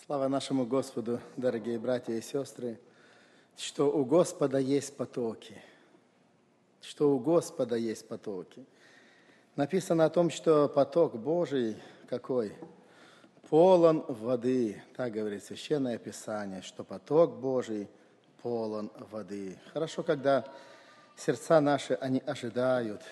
Слава нашему Господу, дорогие братья и сестры, что у Господа есть потоки. Что у Господа есть потоки. Написано о том, что поток Божий какой? Полон воды. Так говорит Священное Писание, что поток Божий полон воды. Хорошо, когда сердца наши, они ожидают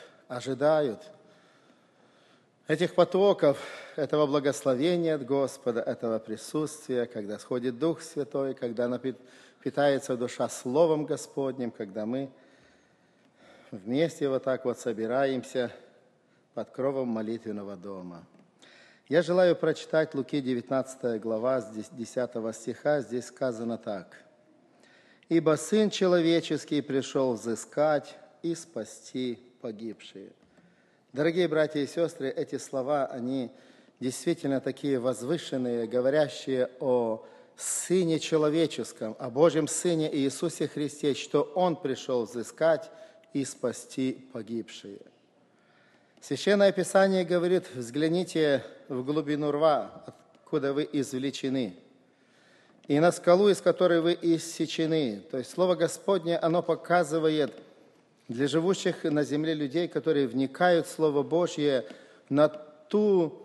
этих потоков, этого благословения от Господа, этого присутствия, когда сходит Дух Святой, когда питается душа Словом Господним, когда мы вместе вот так вот собираемся под кровом молитвенного дома. Я желаю прочитать Луки 19 глава, с 10 стиха, здесь сказано так. «Ибо Сын Человеческий пришел взыскать и спасти погибшие». Дорогие братья и сестры, эти слова, они действительно такие возвышенные, говорящие о Сыне Человеческом, о Божьем Сыне Иисусе Христе, что Он пришел взыскать и спасти погибшие. Священное Писание говорит, взгляните в глубину рва, откуда вы извлечены, и на скалу, из которой вы иссечены. То есть Слово Господне, оно показывает для живущих на земле людей, которые вникают в Слово Божье, на ту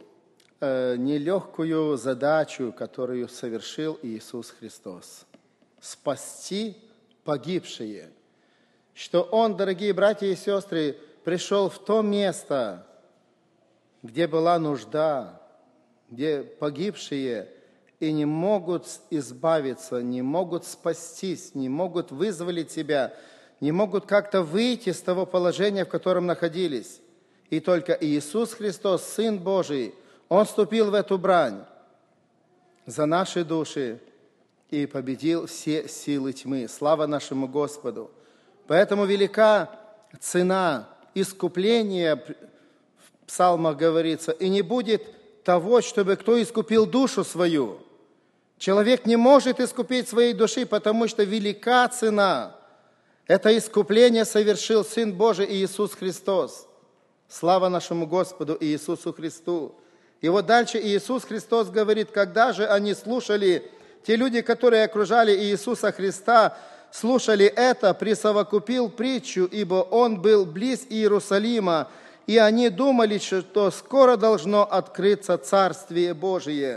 нелегкую задачу, которую совершил Иисус Христос. Спасти погибшие. Что Он, дорогие братья и сестры, пришел в то место, где была нужда, где погибшие и не могут избавиться, не могут спастись, не могут вызволить себя, не могут как-то выйти из того положения, в котором находились. И только Иисус Христос, Сын Божий, Он вступил в эту брань за наши души и победил все силы тьмы. Слава нашему Господу! Поэтому велика цена искупления, в псалмах говорится, и не будет того, чтобы кто искупил душу свою. Человек не может искупить своей души, потому что велика цена. Это искупление совершил Сын Божий Иисус Христос. Слава нашему Господу Иисусу Христу. И вот дальше Иисус Христос говорит, когда же они слушали, те люди, которые окружали Иисуса Христа, слушали это, присовокупил притчу, ибо Он был близ Иерусалима, и они думали, что скоро должно открыться Царствие Божие.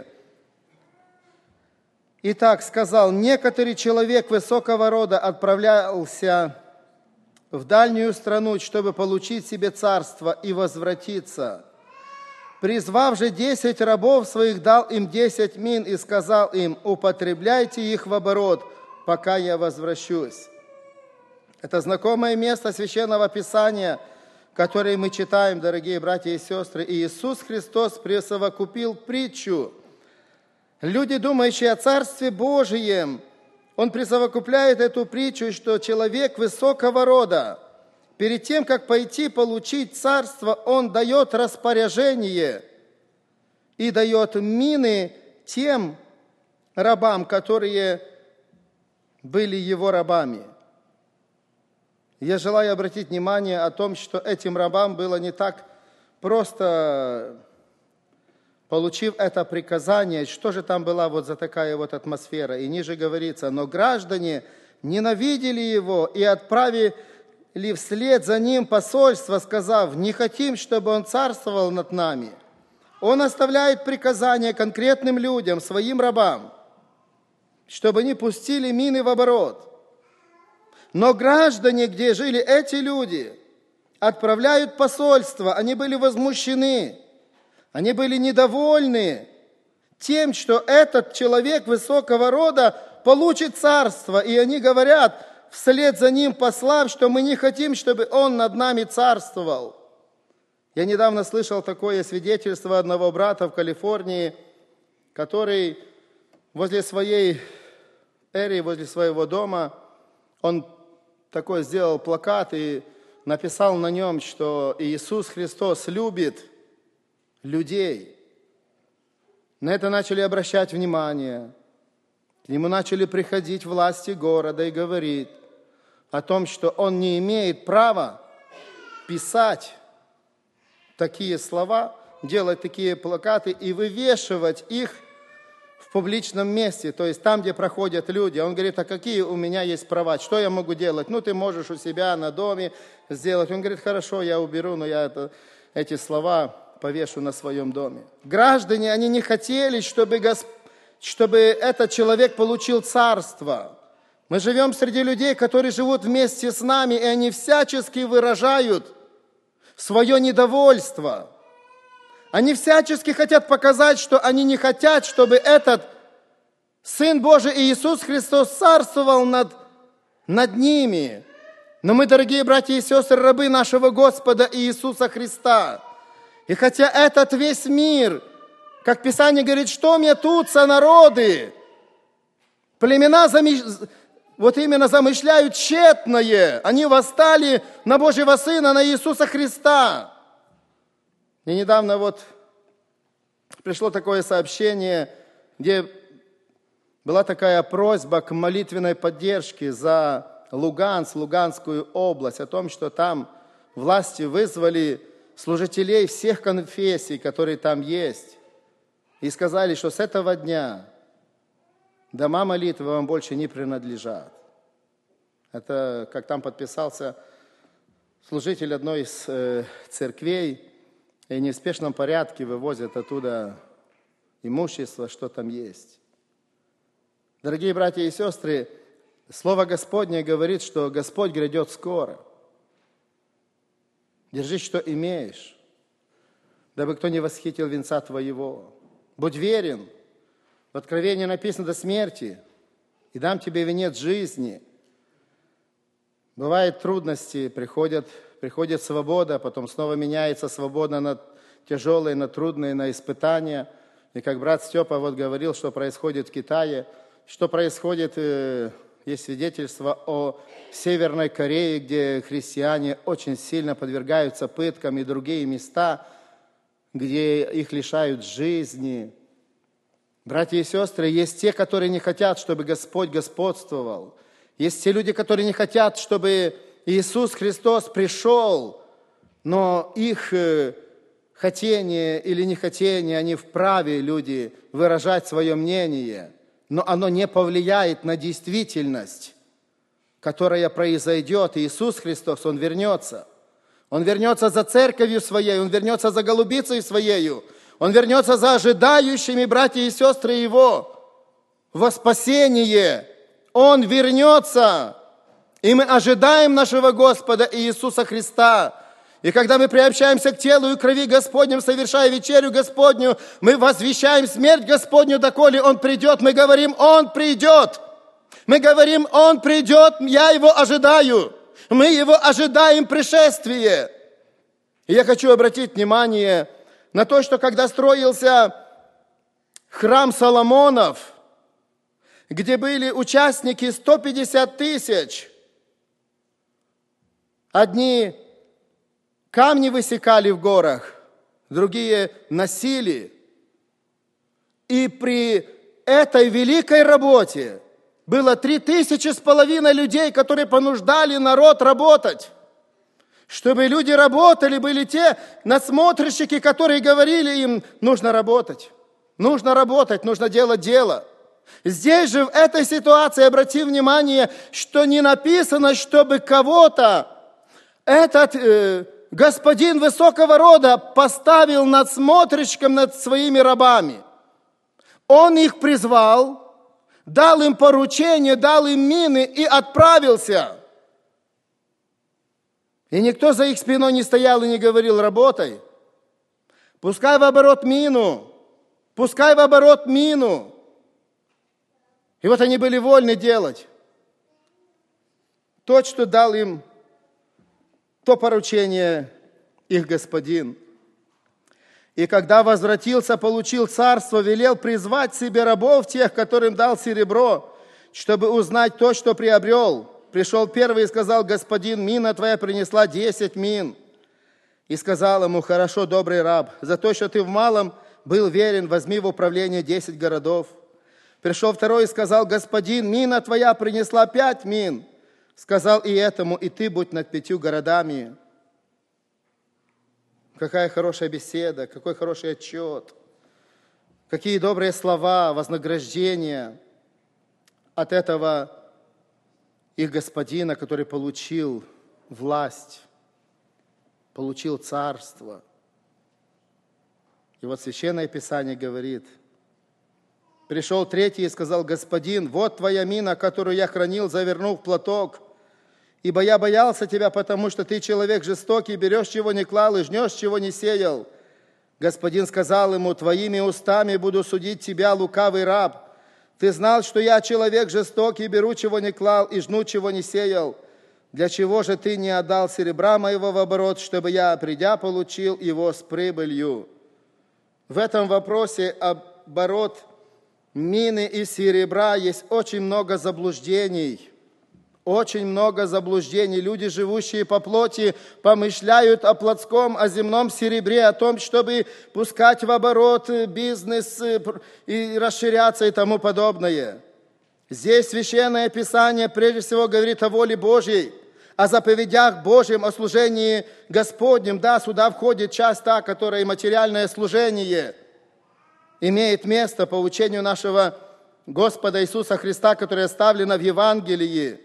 Итак, сказал, некоторый человек высокого рода отправлялся в дальнюю страну, чтобы получить себе царство и возвратиться. Призвав же 10 рабов своих, дал им 10 мин и сказал им, употребляйте их в оборот, пока я возвращусь. Это знакомое место Священного Писания, которое мы читаем, дорогие братья и сестры. И Иисус Христос присовокупил притчу. Люди, думающие о Царстве Божием, Он присовокупляет эту притчу, что человек высокого рода, перед тем, как пойти получить царство, он дает распоряжение и дает мины тем рабам, которые были его рабами. Я желаю обратить внимание о том, что этим рабам было не так просто, получив это приказание, что же там была вот за такая вот атмосфера. И ниже говорится, но граждане ненавидели его и отправили вслед за ним посольство, сказав, не хотим, чтобы он царствовал над нами. Он оставляет приказание конкретным людям, своим рабам, чтобы не пустили мины в оборот. Но граждане, где жили эти люди, отправляют посольство, они были возмущены. Они были недовольны тем, что этот человек высокого рода получит царство. И они говорят, вслед за ним послав, что мы не хотим, чтобы он над нами царствовал. Я недавно слышал такое свидетельство одного брата в Калифорнии, который возле своей эрии, возле своего дома, он такой сделал плакат и написал на нем, что Иисус Христос любит людей. На это начали обращать внимание. К нему начали приходить власти города и говорить о том, что он не имеет права писать такие слова, делать такие плакаты и вывешивать их в в публичном месте, то есть там, где проходят люди. Он говорит, а какие у меня есть права, что я могу делать? Ну, ты можешь у себя на доме сделать. Он говорит, хорошо, я уберу, но я эти слова повешу на своем доме. Граждане, они не хотели, чтобы этот человек получил царство. Мы живем среди людей, которые живут вместе с нами, и они всячески выражают свое недовольство. Они всячески хотят показать, что они не хотят, чтобы этот Сын Божий Иисус Христос царствовал над ними. Но мы, дорогие братья и сестры, рабы нашего Господа Иисуса Христа. И хотя этот весь мир, как Писание говорит, что метутся народы, племена вот именно замышляют тщетное. Они восстали на Божьего Сына, на Иисуса Христа. И недавно вот пришло такое сообщение, где была такая просьба к молитвенной поддержке за Луганскую область, о том, что там власти вызвали служителей всех конфессий, которые там есть, и сказали, что с этого дня дома молитвы вам больше не принадлежат. Это, как там подписался служитель одной из церквей, и в неспешном порядке вывозят оттуда имущество, что там есть. Дорогие братья и сестры, Слово Господне говорит, что Господь грядет скоро. Держи, что имеешь, дабы кто не восхитил венца твоего. Будь верен. В Откровении написано до смерти, и дам тебе венец жизни. Бывают трудности, приходит свобода, потом снова меняется свобода на тяжелые, на трудные, на испытания. И как брат Степа вот говорил, что происходит в Китае, что происходит, есть свидетельство о Северной Корее, где христиане очень сильно подвергаются пыткам, и другие места, где их лишают жизни. Братья и сестры, есть те, которые не хотят, чтобы Господь господствовал. Есть те люди, которые не хотят, чтобы Иисус Христос пришел, но их хотение или нехотение, они вправе, люди, выражать свое мнение, но оно не повлияет на действительность, которая произойдет. И Иисус Христос, Он вернется. Он вернется за церковью Своей, Он вернется за голубицей Своею, Он вернется за ожидающими братья и сестры Его во спасение. Он вернется, и мы ожидаем нашего Господа Иисуса Христа. И когда мы приобщаемся к телу и крови Господним, совершая вечерю Господню, мы возвещаем смерть Господню, доколе Он придет. Мы говорим, Он придет. Мы говорим, Он придет, я Его ожидаю. Мы Его ожидаем пришествие. И я хочу обратить внимание на то, что когда строился храм Соломонов, где были участники 150 тысяч, одни камни высекали в горах, другие носили. И при этой великой работе было 3500 людей, которые понуждали народ работать. Чтобы люди работали, были те надсмотрщики, которые говорили им, нужно работать, нужно делать дело. Здесь же, в этой ситуации, обрати внимание, что не написано, чтобы кого-то этот господин высокого рода поставил надсмотрщиком над своими рабами. Он их призвал, дал им поручение, дал им мины и отправился. И никто за их спиной не стоял и не говорил, работай. Пускай в оборот мину. И вот они были вольны делать то, что дал им то поручение их господин. И когда возвратился, получил царство, велел призвать себе рабов тех, которым дал серебро, чтобы узнать то, что приобрел. Пришел первый и сказал, господин, мина твоя принесла 10 мин. И сказал ему, хорошо, добрый раб, за то, что ты в малом был верен, возьми в управление 10 городов. Пришел второй и сказал, господин, мина твоя принесла 5 мин. Сказал и этому, и ты будь над 5 городами. Какая хорошая беседа, какой хороший отчет. Какие добрые слова, вознаграждения от этого их господина, который получил власть, получил царство. И вот Священное Писание говорит: пришел третий и сказал: господин, вот твоя мина, которую я хранил, завернув в платок, ибо я боялся тебя, потому что ты человек жестокий, берешь, чего не клал, и жнешь, чего не сеял. Господин сказал ему: твоими устами буду судить тебя, лукавый раб. Ты знал, что я человек жестокий, беру, чего не клал, и жну, чего не сеял. Для чего же ты не отдал серебра моего в оборот, чтобы я, придя, получил его с прибылью? В этом вопросе оборот мины и серебра есть очень много заблуждений. Очень много заблуждений. Люди, живущие по плоти, помышляют о плотском, о земном серебре, о том, чтобы пускать в оборот бизнес и расширяться и тому подобное. Здесь Священное Писание прежде всего говорит о воле Божьей, о заповедях Божьим, о служении Господнем. Да, сюда входит часть та, которая и материальное служение имеет место по учению нашего Господа Иисуса Христа, которое оставлено в Евангелии.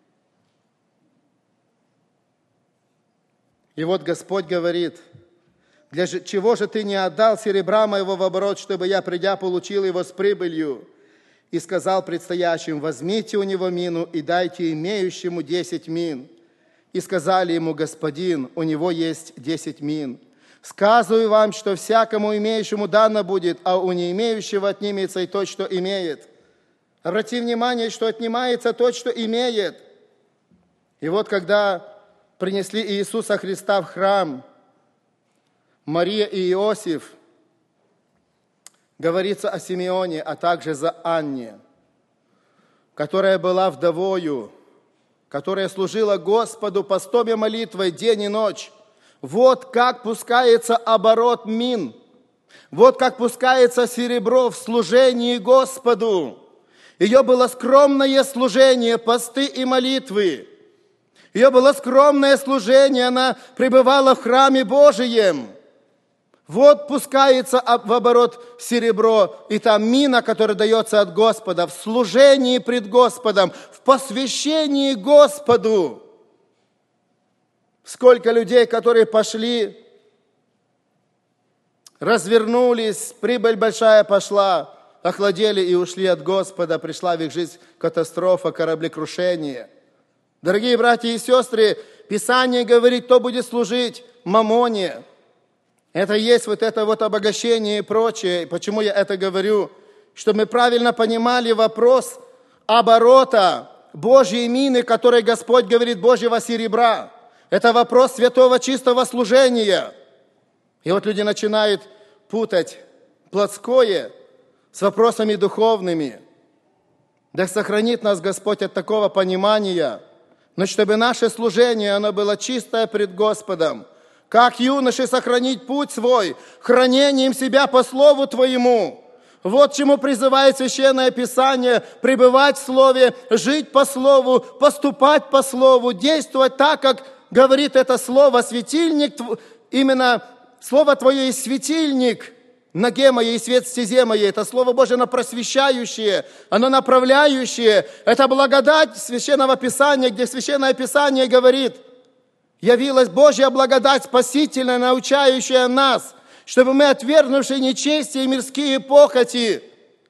И вот Господь говорит: для чего же ты не отдал серебра моего в оборот, чтобы я, придя, получил его с прибылью? И сказал предстоящим: возьмите у него мину и дайте имеющему 10 мин. И сказали ему: господин, у него есть 10 мин. Сказываю вам, что всякому имеющему дано будет, а у не имеющего отнимется и тот, что имеет. Обрати внимание, что отнимается тот, что имеет. И вот когда принесли Иисуса Христа в храм, Мария и Иосиф, говорится о Симеоне, а также за Анне, которая была вдовою, которая служила Господу постом и молитвой день и ночь. Вот как пускается оборот мин, вот как пускается серебро в служении Господу. Ее было скромное служение, посты и молитвы. Ее было скромное служение, она пребывала в храме Божием. Вот пускается в оборот серебро, и там мина, которая дается от Господа, в служении пред Господом, в посвящении Господу. Сколько людей, которые пошли, развернулись, прибыль большая пошла, охладели и ушли от Господа, пришла в их жизнь катастрофа, кораблекрушение. Дорогие братья и сестры, Писание говорит, кто будет служить мамоне. Это есть вот это вот обогащение и прочее. Почему я это говорю? Чтобы мы правильно понимали вопрос оборота Божьей мины, которой Господь говорит, Божьего серебра. Это вопрос святого чистого служения. И вот люди начинают путать плотское с вопросами духовными. Да сохранит нас Господь от такого понимания. Но чтобы наше служение, оно было чистое пред Господом. Как юноши сохранить путь свой, хранением себя по слову Твоему. Вот чему призывает Священное Писание: пребывать в Слове, жить по Слову, поступать по Слову, действовать так, как говорит это Слово. Светильник, именно Слово Твое есть светильник ноге моей и свет стезе моей. Это Слово Божие, оно просвещающее, оно направляющее. Это благодать Священного Писания, где Священное Писание говорит: явилась Божья благодать спасительная, научающая нас, чтобы мы, отвергнувши нечестие и мирские похоти,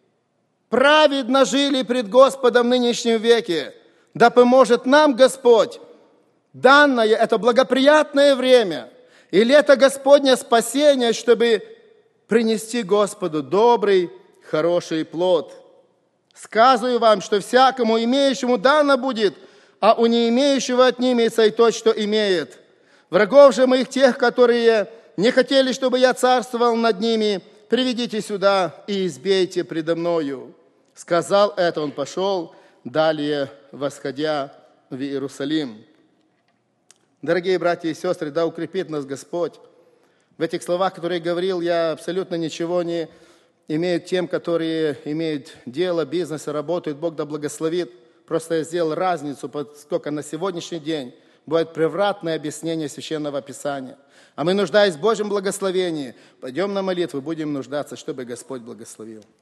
праведно жили пред Господом в нынешнем веке. Да поможет нам Господь данное, это благоприятное время и лето Господне спасения, чтобы принести Господу добрый, хороший плод. Сказываю вам, что всякому имеющему дано будет, а у не имеющего отнимется и тот, что имеет. Врагов же моих, тех, которые не хотели, чтобы я царствовал над ними, приведите сюда и избейте предо мною. Сказал это, он пошел, далее восходя в Иерусалим. Дорогие братья и сестры, да укрепит нас Господь. В этих словах, которые говорил, я абсолютно ничего не имею тем, которые имеют дело, бизнес и работают. Бог да благословит. Просто я сделал разницу, поскольку на сегодняшний день бывает превратное объяснение Священного Писания. А мы, нуждаясь в Божьем благословении, пойдем на молитву, будем нуждаться, чтобы Господь благословил.